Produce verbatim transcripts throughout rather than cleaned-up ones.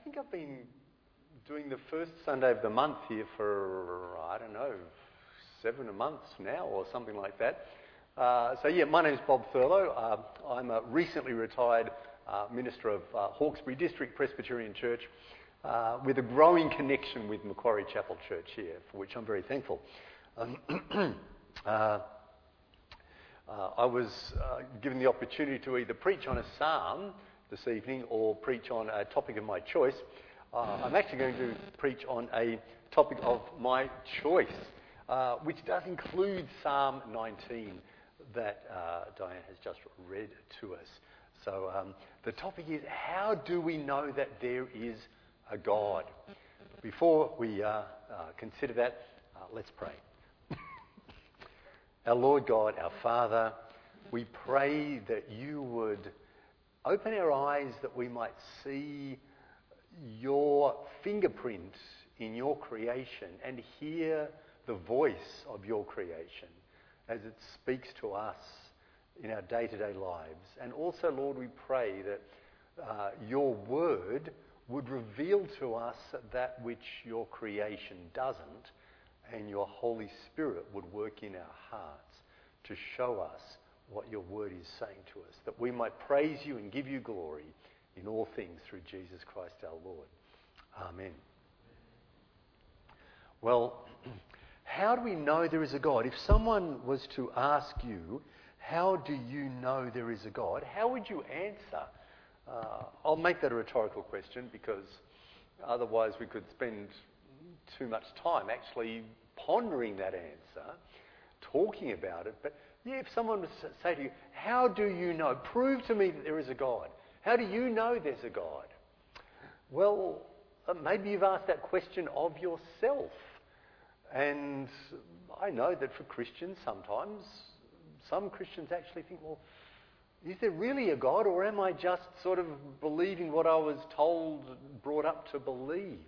think I've been doing the first Sunday of the month here for, I don't know, seven months now or something like that. Uh, so yeah, my name is Bob Thurlow. Uh, I'm a recently retired uh, minister of uh, Hawkesbury District Presbyterian Church uh, with a growing connection with Macquarie Chapel Church here, for which I'm very thankful. Um, uh, uh, I was uh, given the opportunity to either preach on a psalm this evening or preach on a topic of my choice. Uh, I'm actually going to preach on a topic of my choice, uh, which does include Psalm nineteen that uh, Diane has just read to us. So um, the topic is, how do we know that there is a God? Before we uh, uh, consider that, uh, let's pray. Our Lord God, our Father, we pray that you would open our eyes that we might see your fingerprint in your creation and hear the voice of your creation as it speaks to us in our day-to-day lives. And also, Lord, we pray that uh, your word would reveal to us that which your creation doesn't, and your Holy Spirit would work in our hearts to show us what your word is saying to us, that we might praise you and give you glory in all things through Jesus Christ our Lord. Amen. Well, how do we know there is a God? If someone was to ask you, how do you know there is a God? How would you answer? Uh, I'll make that a rhetorical question because otherwise we could spend too much time actually pondering that answer, talking about it. But yeah, if someone was to say to you, how do you know? Prove to me that there is a God. How do you know there's a God? Well, uh, maybe you've asked that question of yourself. And I know that for Christians sometimes, some Christians actually think, well, is there really a God, or am I just sort of believing what I was told, brought up to believe?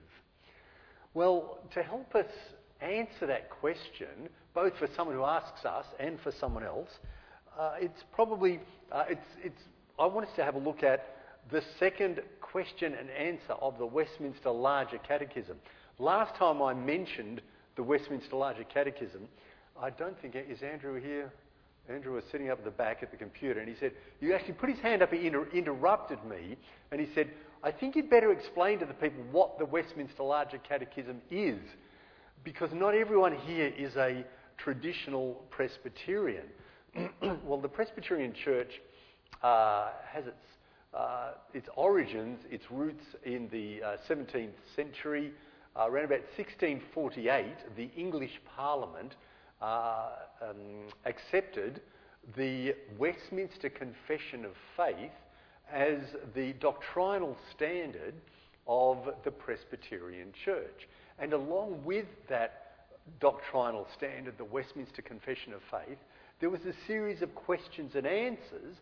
Well, to help us answer that question, both for someone who asks us and for someone else, uh, it's probably, uh, it's, it's. I want us to have a look at the second question and answer of the Westminster Larger Catechism. Last time I mentioned the Westminster Larger Catechism, I don't think, is Andrew here? Andrew was sitting up at the back at the computer, and he said, you actually put his hand up, he inter- interrupted me, and he said, I think you'd better explain to the people what the Westminster Larger Catechism is, because not everyone here is a traditional Presbyterian. Well, the Presbyterian Church uh, has its uh, its origins, its roots in the uh, seventeenth century. Uh, around about sixteen forty-eight, the English Parliament uh, um, accepted the Westminster Confession of Faith as the doctrinal standard of the Presbyterian Church. And along with that doctrinal standard, the Westminster Confession of Faith, there was a series of questions and answers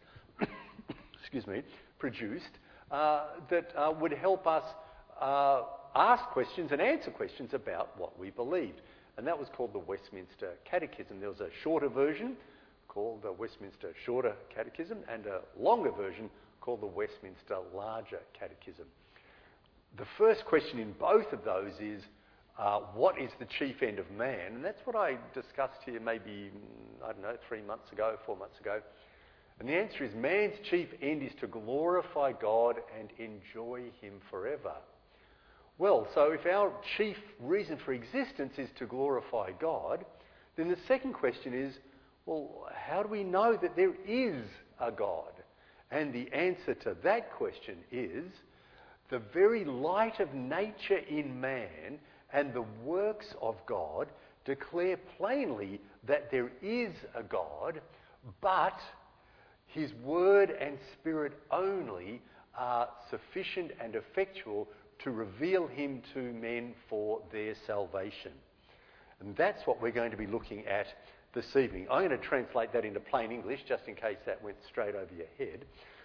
excuse me, produced uh, that uh, would help us uh, ask questions and answer questions about what we believed. And that was called the Westminster Catechism. There was a shorter version called the Westminster Shorter Catechism and a longer version called the Westminster Larger Catechism. The first question in both of those is, uh, what is the chief end of man? And that's what I discussed here maybe, I don't know, three months ago, four months ago. And the answer is, man's chief end is to glorify God and enjoy him forever. Well, so if our chief reason for existence is to glorify God, then the second question is, well, how do we know that there is a God? And the answer to that question is, the very light of nature in man and the works of God declare plainly that there is a God, but his word and spirit only are sufficient and effectual to reveal him to men for their salvation. And that's what we're going to be looking at this evening. I'm going to translate that into plain English, just in case that went straight over your head.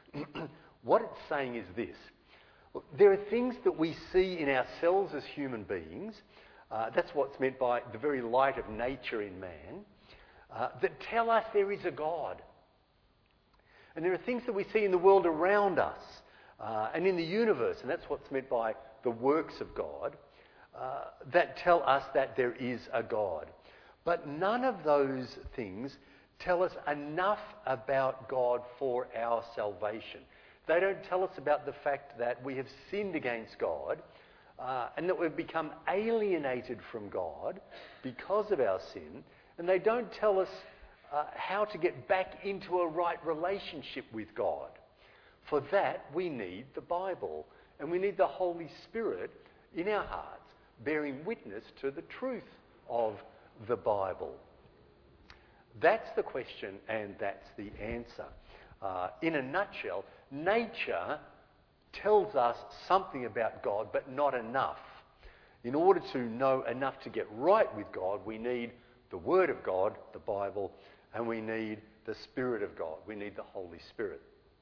What it's saying is this. There are things that we see in ourselves as human beings, uh, that's what's meant by the very light of nature in man, uh, that tell us there is a God. And there are things that we see in the world around us uh, and in the universe, and that's what's meant by the works of God, uh, that tell us that there is a God. But none of those things tell us enough about God for our salvation. They don't tell us about the fact that we have sinned against God uh, and that we've become alienated from God because of our sin. And they don't tell us uh, how to get back into a right relationship with God. For that, we need the Bible. And we need the Holy Spirit in our hearts, bearing witness to the truth of the Bible. That's the question and that's the answer. Uh, in a nutshell, nature tells us something about God, but not enough. In order to know enough to get right with God, we need the Word of God, the Bible, and we need the Spirit of God. We need the Holy Spirit.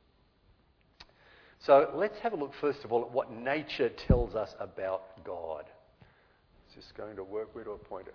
So let's have a look first of all at what nature tells us about God. Is this going to work? Where do I point it?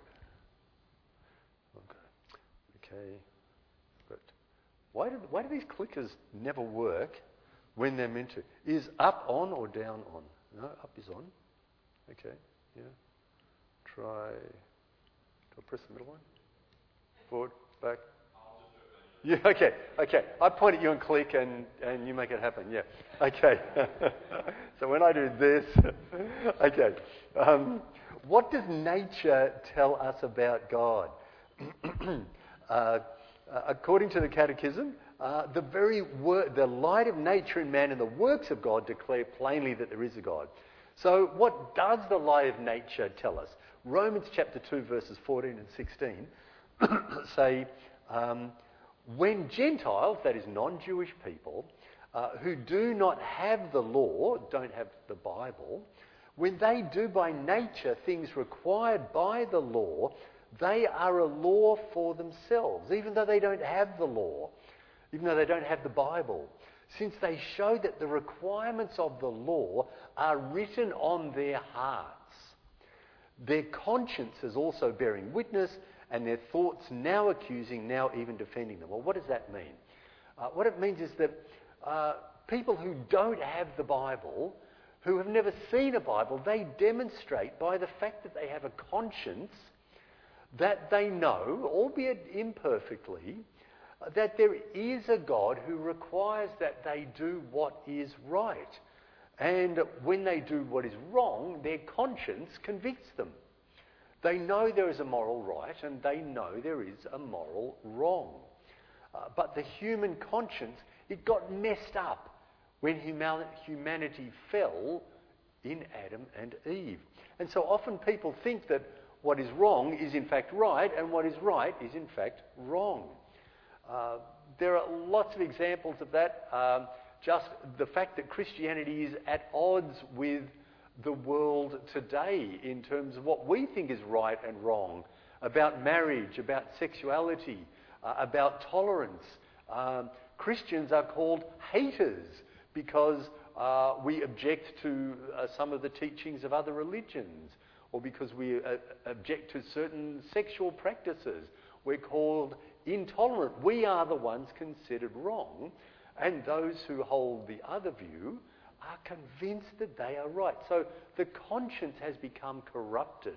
Okay. Okay. Good. Why do, why do these clickers never work when they're meant to? Is up on or down on? No, up is on. Okay. Yeah. Try. Do I press the middle one? Forward, back. Yeah, okay, okay. I point at you and click and, and you make it happen, yeah. Okay. So when I do this, okay. Um, what does nature tell us about God? uh, according to the Catechism, uh, the very wor- the light of nature in man and the works of God declare plainly that there is a God. So what does the light of nature tell us? Romans chapter two, verses fourteen and sixteen say, um, when Gentiles, that is non-Jewish people, uh, who do not have the law, don't have the Bible, when they do by nature things required by the law, they are a law for themselves, even though they don't have the law, even though they don't have the Bible, since they show that the requirements of the law are written on their hearts. Their conscience is also bearing witness, and their thoughts now accusing, now even defending them. Well, what does that mean? Uh, what it means is that uh, people who don't have the Bible, who have never seen a Bible, they demonstrate by the fact that they have a conscience that they know, albeit imperfectly, that there is a God who requires that they do what is right. And when they do what is wrong, their conscience convicts them. They know there is a moral right and they know there is a moral wrong. Uh, but the human conscience, it got messed up when human- humanity fell in Adam and Eve. And so often people think that what is wrong is in fact right and what is right is in fact wrong. Uh, there are lots of examples of that. Um, just the fact that Christianity is at odds with the world today in terms of what we think is right and wrong about marriage, about sexuality, uh, about tolerance. Um, Christians are called haters because uh, we object to uh, some of the teachings of other religions, or because we uh, object to certain sexual practices. We're called intolerant. We are the ones considered wrong, and those who hold the other view are convinced that they are right. So the conscience has become corrupted.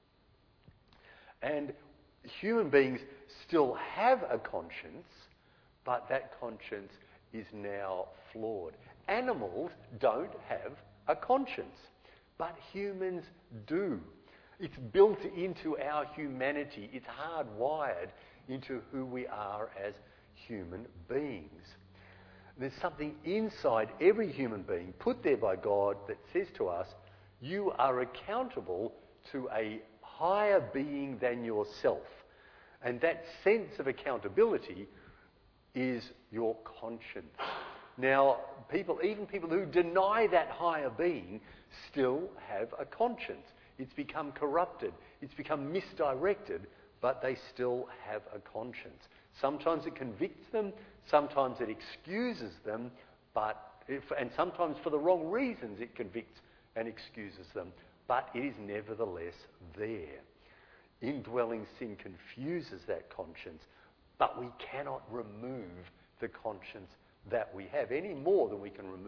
And human beings still have a conscience, but that conscience is now flawed. Animals don't have a conscience, but humans do. It's built into our humanity. It's hardwired into who we are as human beings. There's something inside every human being put there by God that says to us, you are accountable to a higher being than yourself. And that sense of accountability is your conscience. Now, people, even people who deny that higher being still have a conscience. It's become corrupted. It's become misdirected, but they still have a conscience. Sometimes it convicts them, sometimes it excuses them, but if, and sometimes for the wrong reasons it convicts and excuses them, but it is nevertheless there. Indwelling sin confuses that conscience, but we cannot remove the conscience that we have any more than we can remove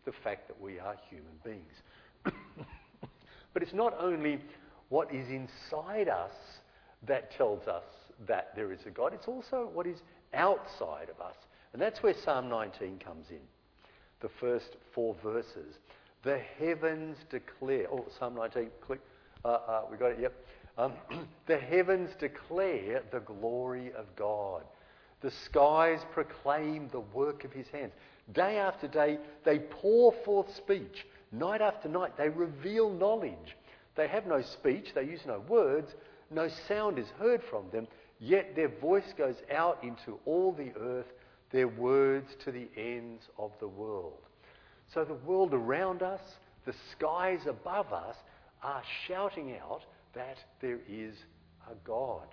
the fact that we are human beings. But it's not only what is inside us that tells us that there is a God, it's also what is outside of us. And that's where Psalm nineteen comes in, the first four verses. The heavens declare, oh, Psalm nineteen, click, uh, uh, we got it, yep. Um, the heavens declare the glory of God. The skies proclaim the work of his hands. Day after day, they pour forth speech. Night after night, they reveal knowledge. They have no speech, they use no words, no sound is heard from them, yet their voice goes out into all the earth, their words to the ends of the world. So the world around us, the skies above us, are shouting out that there is a God.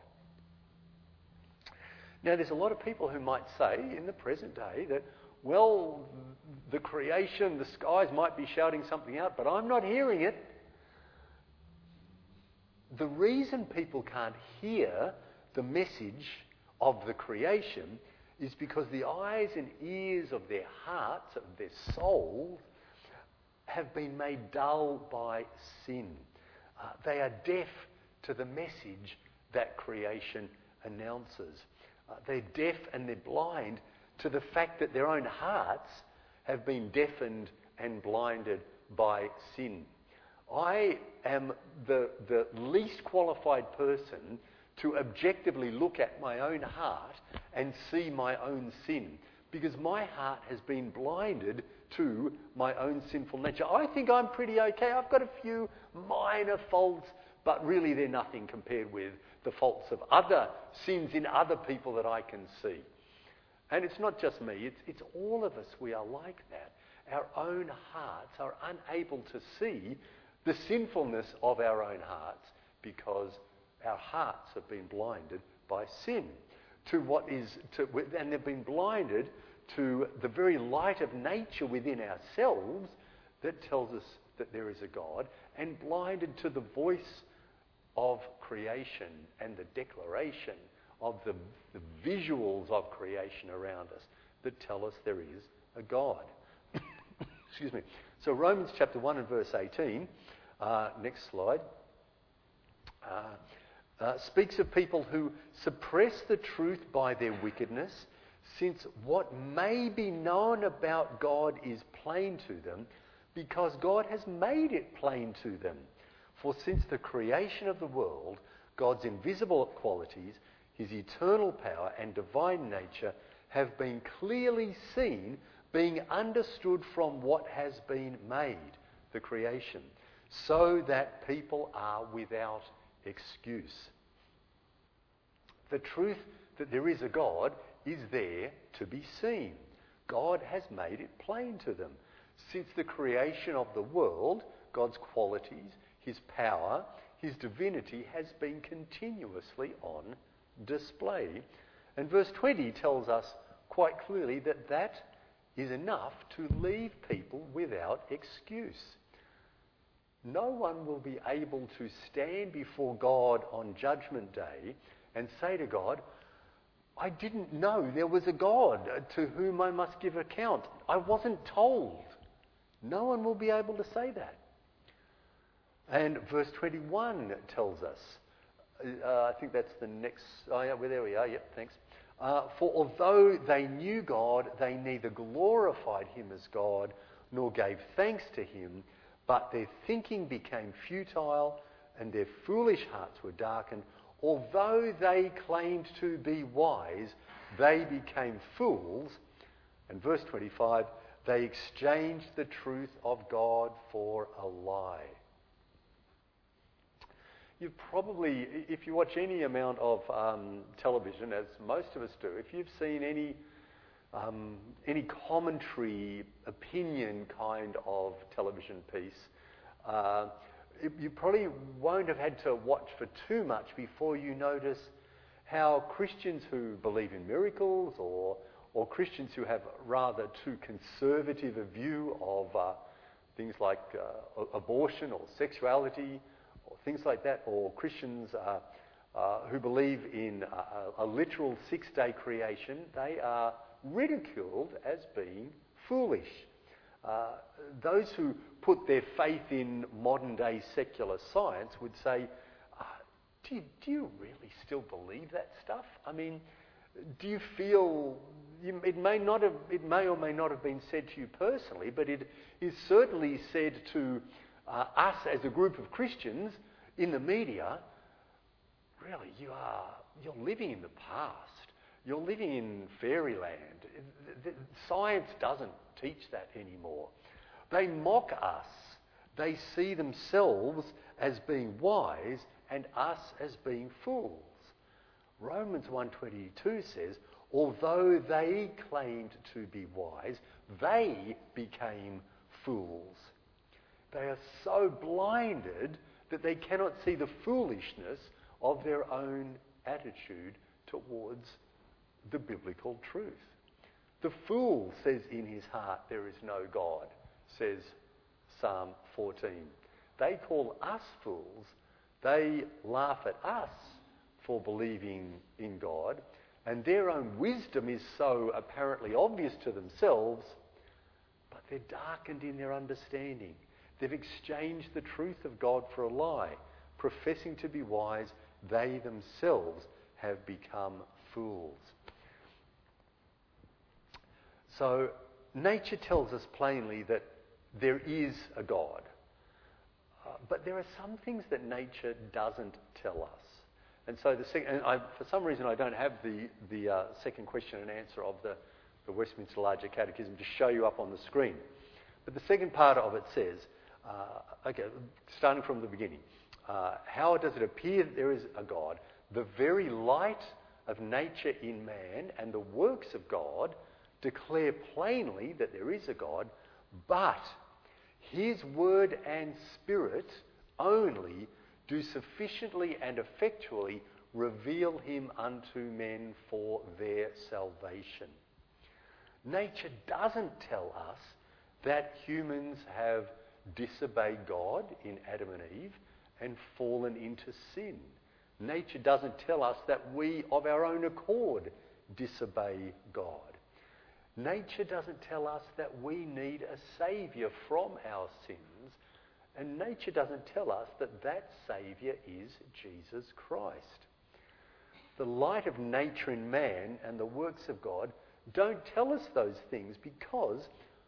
Now, there's a lot of people who might say in the present day that, well, the creation, the skies might be shouting something out, but I'm not hearing it. The reason people can't hear the message of the creation is because the eyes and ears of their hearts, of their souls, have been made dull by sin. Uh, they are deaf to the message that creation announces. Uh, they're deaf and they're blind to the fact that their own hearts have been deafened and blinded by sin. I am the, the least qualified person to objectively look at my own heart and see my own sin, because my heart has been blinded to my own sinful nature. I think I'm pretty okay. I've got a few minor faults, but really they're nothing compared with the faults of other sins in other people that I can see. And it's not just me, it's, it's all of us. We are like that. Our own hearts are unable to see the sinfulness of our own hearts because our hearts have been blinded by sin to what is, to, and they've been blinded to the very light of nature within ourselves that tells us that there is a God, and blinded to the voice of creation and the declaration of the, the visuals of creation around us that tell us there is a God. Excuse me. So Romans chapter one and verse eighteen, uh, next slide, uh, uh, speaks of people who suppress the truth by their wickedness, since what may be known about God is plain to them, because God has made it plain to them. For since the creation of the world, God's invisible qualities, his eternal power and divine nature have been clearly seen, being understood from what has been made, the creation, so that people are without excuse. The truth that there is a God is there to be seen. God has made it plain to them. Since the creation of the world, God's qualities, his power, his divinity has been continuously on display. And verse twenty tells us quite clearly that that is enough to leave people without excuse. No one will be able to stand before God on Judgment Day and say to God, I didn't know there was a God to whom I must give account. I wasn't told. No one will be able to say that. And verse twenty-one tells us, uh, I think that's the next, oh yeah, well, there we are, yep, thanks. Uh, For although they knew God, they neither glorified him as God, nor gave thanks to him, but their thinking became futile, and their foolish hearts were darkened. Although they claimed to be wise, they became fools. And verse twenty-five, they exchanged the truth of God for a lie. You've probably, if you watch any amount of um, television, as most of us do, if you've seen any um, any commentary, opinion kind of television piece, uh, it, you probably won't have had to watch for too much before you notice how Christians who believe in miracles, or or Christians who have rather too conservative a view of uh, things like uh, abortion or sexuality, or things like that, or Christians uh, uh, who believe in a, a literal six-day creation, they are ridiculed as being foolish. Uh, those who put their faith in modern-day secular science would say, uh, do, you, do you really still believe that stuff? I mean, do you feel... You, it may not have, it may or may not have been said to you personally, but it is certainly said to uh, us as a group of Christians in the media. Really, you are, you're living in the past. You're living in fairyland. The, the, science doesn't teach that anymore. They mock us. They see themselves as being wise and us as being fools. Romans one twenty-two says, although they claimed to be wise, they became fools. They are so blinded that they cannot see the foolishness of their own attitude towards the biblical truth. The fool says in his heart, there is no God, says Psalm fourteen. They call us fools. They laugh at us for believing in God, and their own wisdom is so apparently obvious to themselves, but they're darkened in their understanding. They've exchanged the truth of God for a lie. Professing to be wise, they themselves have become fools. So nature tells us plainly that there is a God. Uh, but there are some things that nature doesn't tell us. And so the second, and I, for some reason I don't have the, the uh, second question and answer of the, the Westminster Larger Catechism to show you up on the screen. But the second part of it says, uh, okay, starting from the beginning, uh, how does it appear that there is a God? The very light of nature in man and the works of God declare plainly that there is a God, but his word and spirit only do sufficiently and effectually reveal him unto men for their salvation. Nature doesn't tell us that humans have disobeyed God in Adam and Eve and fallen into sin. Nature doesn't tell us that we, of our own accord, disobey God. Nature doesn't tell us that we need a saviour from our sins, and nature doesn't tell us that that saviour is Jesus Christ. The light of nature in man and the works of God don't tell us those things, because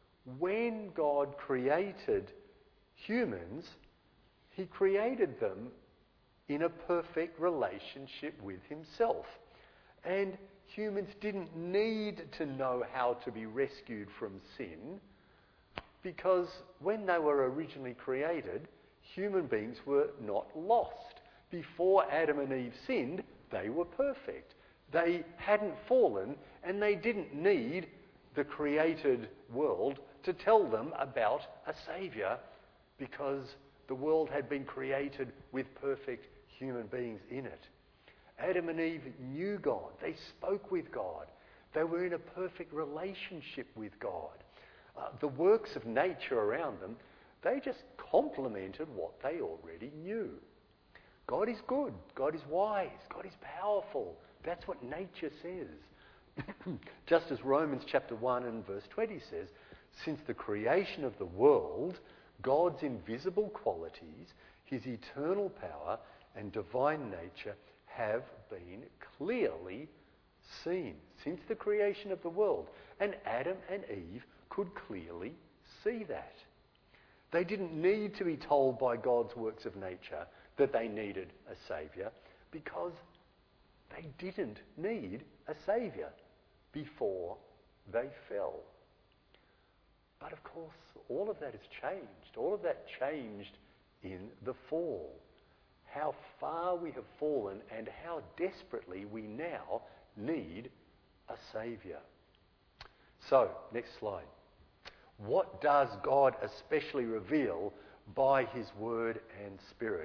when God created humans, he created them in a perfect relationship with himself. And humans didn't need to know how to be rescued from sin, because when they were originally created, human beings were not lost. Before Adam and Eve sinned, they were perfect. They hadn't fallen, and they didn't need the created world to tell them about a saviour, because the world had been created with perfect human beings in it. Adam and Eve knew God. They spoke with God. They were in a perfect relationship with God. Uh, the works of nature around them, they just complemented what they already knew. God is good. God is wise. God is powerful. That's what nature says. Just as Romans chapter one and verse twenty says, since the creation of the world, God's invisible qualities, his eternal power and divine nature have been clearly seen. Since the creation of the world. And Adam and Eve could clearly see that. They didn't need to be told by God's works of nature that they needed a saviour, because they didn't need a saviour before they fell. But of course, all of that has changed. All of that changed in the fall. How far we have fallen and how desperately we now need a saviour. So, next slide. What does God especially reveal by his word and spirit?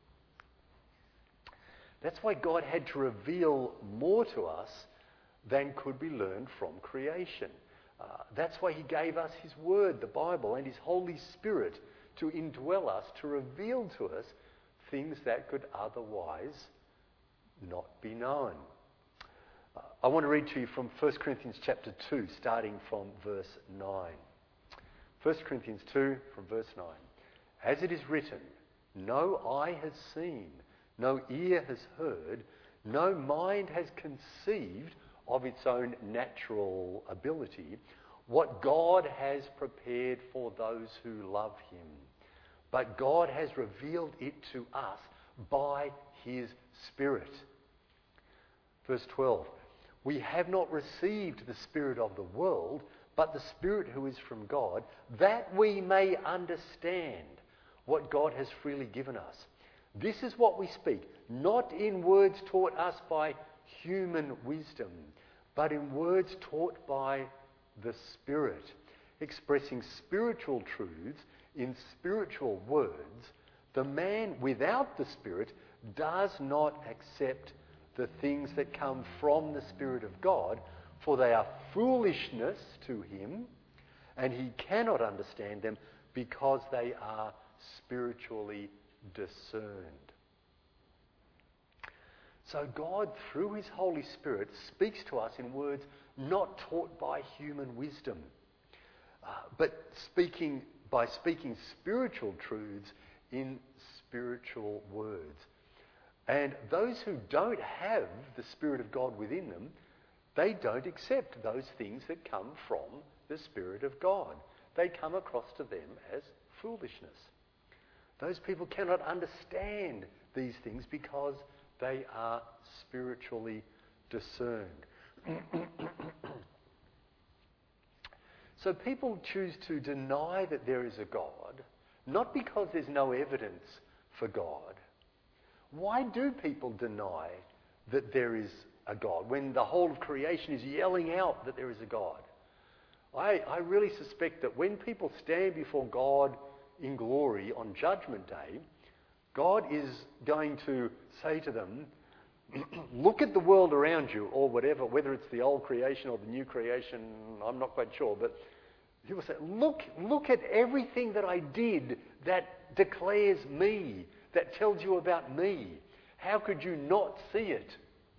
That's why God had to reveal more to us than could be learned from creation. Uh, that's why he gave us his word, the Bible, and his Holy Spirit to indwell us, to reveal to us things that could otherwise not be known. Uh, I want to read to you from First Corinthians chapter two, starting from verse nine. First Corinthians two from verse nine. As it is written, no eye has seen, no ear has heard, no mind has conceived of its own natural ability what God has prepared for those who love him. But God has revealed it to us by his Spirit. Verse twelve. We have not received the spirit of the world, but the Spirit who is from God, that we may understand what God has freely given us. This is what we speak, not in words taught us by human wisdom, but in words taught by the Spirit, expressing spiritual truths in spiritual words. The man without the Spirit does not accept the things that come from the Spirit of God, for they are foolishness to him, and he cannot understand them because they are spiritually discerned. So God, through his Holy Spirit, speaks to us in words not taught by human wisdom, uh, but speaking by speaking spiritual truths in spiritual words. And those who don't have the Spirit of God within them, they don't accept those things that come from the Spirit of God. They come across to them as foolishness. Those people cannot understand these things because they are spiritually discerned. So people choose to deny that there is a God, not because there's no evidence for God. Why do people deny that there is a God when the whole of creation is yelling out that there is a God? I, I really suspect that when people stand before God in glory on Judgment Day, God is going to say to them, look at the world around you, or whatever, whether it's the old creation or the new creation, I'm not quite sure, but he will say, look, look at everything that I did that declares me, that tells you about me. How could you not see it?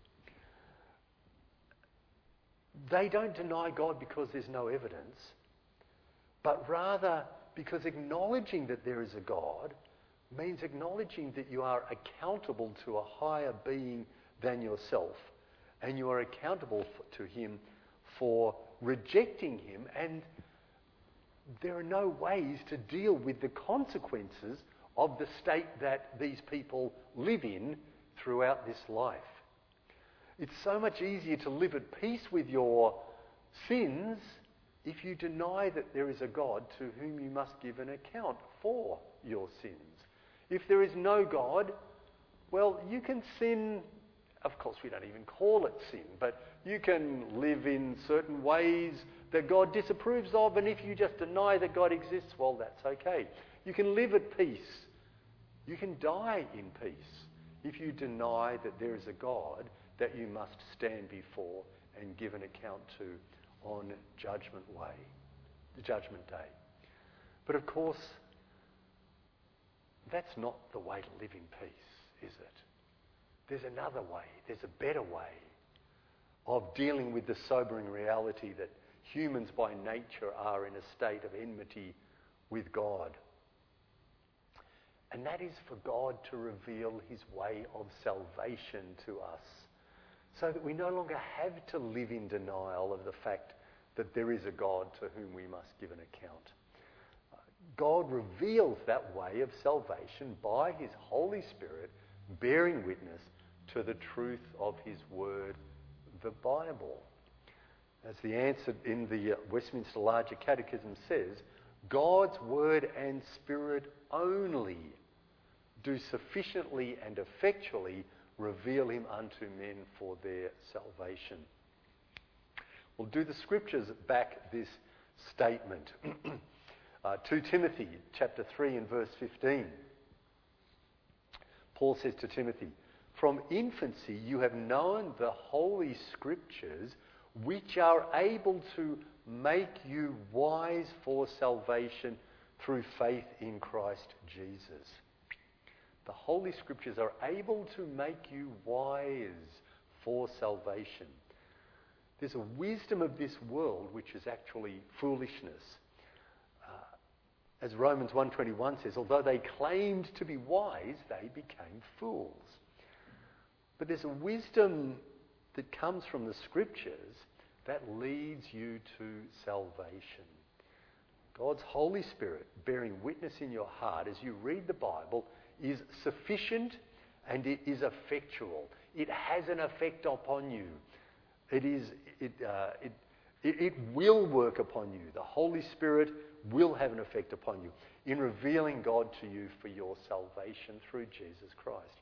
They don't deny God because there's no evidence, but rather because acknowledging that there is a God means acknowledging that you are accountable to a higher being than yourself, and you are accountable to him for rejecting him, and there are no ways to deal with the consequences of the state that these people live in throughout this life. It's so much easier to live at peace with your sins if you deny that there is a God to whom you must give an account for your sins. If there is no God, well, you can sin. Of course, we don't even call it sin, but you can live in certain ways that God disapproves of, and if you just deny that God exists, well, that's okay. You can live at peace. You can die in peace if you deny that there is a God that you must stand before and give an account to on Judgment Way, the Judgment Day. But of course, that's not the way to live in peace, is it? There's another way. There's a better way of dealing with the sobering reality that humans by nature are in a state of enmity with God. And that is for God to reveal his way of salvation to us, so that we no longer have to live in denial of the fact that there is a God to whom we must give an account. God reveals that way of salvation by his Holy Spirit, bearing witness to the truth of his word, the Bible. As the answer in the Westminster Larger Catechism says, God's word and spirit only do sufficiently and effectually reveal him unto men for their salvation. Well, do the scriptures back this statement? uh, Second Timothy chapter three and verse fifteen. Paul says to Timothy, from infancy you have known the holy scriptures, which are able to make you wise for salvation through faith in Christ Jesus. The Holy Scriptures are able to make you wise for salvation. There's a wisdom of this world which is actually foolishness. Uh, as Romans one twenty-one says, although they claimed to be wise, they became fools. But there's a wisdom that comes from the Scriptures that leads you to salvation. God's Holy Spirit bearing witness in your heart as you read the Bible is sufficient and it is effectual. It has an effect upon you. It is it uh, it, it it will work upon you. The Holy Spirit will have an effect upon you in revealing God to you for your salvation through Jesus Christ.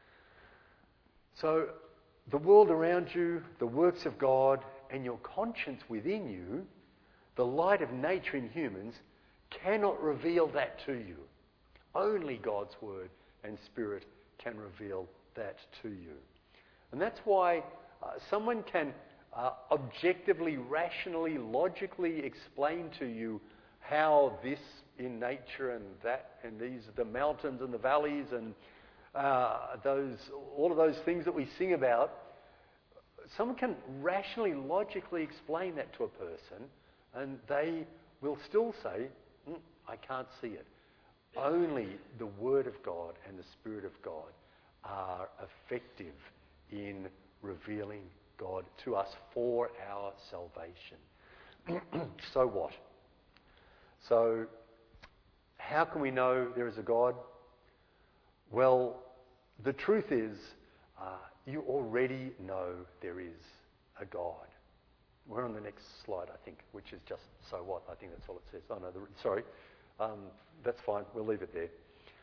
So the world around you, the works of God, and your conscience within you, the light of nature in humans, cannot reveal that to you. Only God's Word and Spirit can reveal that to you. And that's why uh, someone can uh, objectively, rationally, logically explain to you how this in nature and that and these the mountains and the valleys and uh, those all of those things that we sing about. Someone can rationally, logically explain that to a person, and they will still say, mm, I can't see it. Only the Word of God and the Spirit of God are effective in revealing God to us for our salvation. So what? So how can we know there is a God? Well, the truth is, uh, you already know there is a God. We're on the next slide, I think, which is just so what? I think that's all it says. Oh, no, the, sorry. Um, that's fine. We'll leave it there.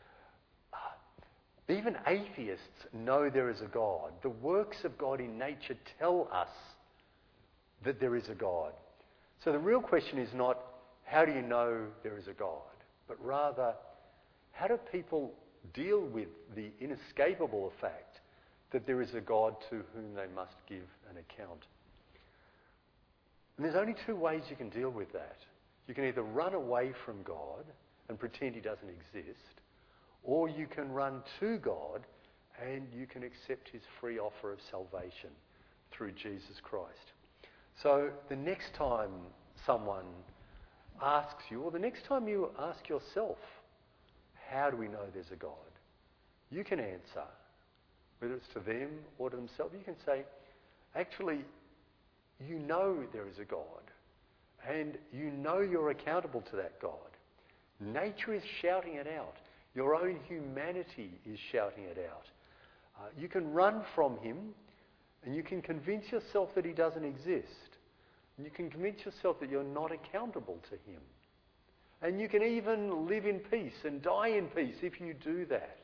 Uh, even atheists know there is a God. The works of God in nature tell us that there is a God. So the real question is not, how do you know there is a God? But rather, how do people deal with the inescapable fact that there is a God to whom they must give an account? And there's only two ways you can deal with that. You can either run away from God and pretend he doesn't exist, or you can run to God and you can accept his free offer of salvation through Jesus Christ. So the next time someone asks you, or the next time you ask yourself, how do we know there's a God? You can answer, whether it's to them or to themselves, you can say, actually, you know there is a God, and you know you're accountable to that God. Nature is shouting it out. Your own humanity is shouting it out. Uh, you can run from him, and you can convince yourself that he doesn't exist. And you can convince yourself that you're not accountable to him. And you can even live in peace and die in peace if you do that.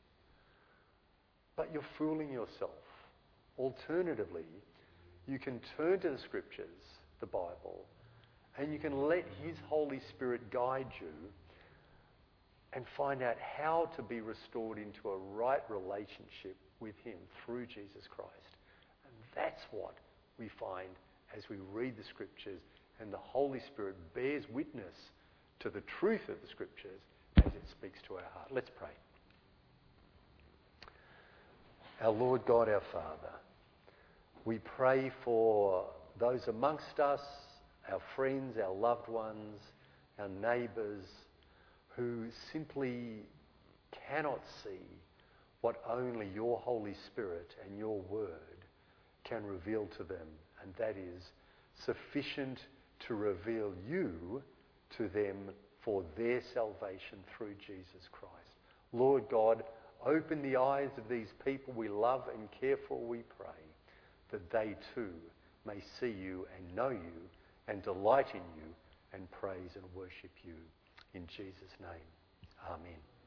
But you're fooling yourself. Alternatively, you can turn to the Scriptures, the Bible, and you can let his Holy Spirit guide you and find out how to be restored into a right relationship with him through Jesus Christ. And that's what we find as we read the Scriptures, and the Holy Spirit bears witness to the truth of the Scriptures as it speaks to our heart. Let's pray. Our Lord God, our Father, we pray for those amongst us, our friends, our loved ones, our neighbours, who simply cannot see what only your Holy Spirit and your Word can reveal to them, and that is sufficient to reveal you to them for their salvation through Jesus Christ. Lord God, open the eyes of these people we love and care for, we pray, that they too may see you and know you and delight in you and praise and worship you. In Jesus' name, amen.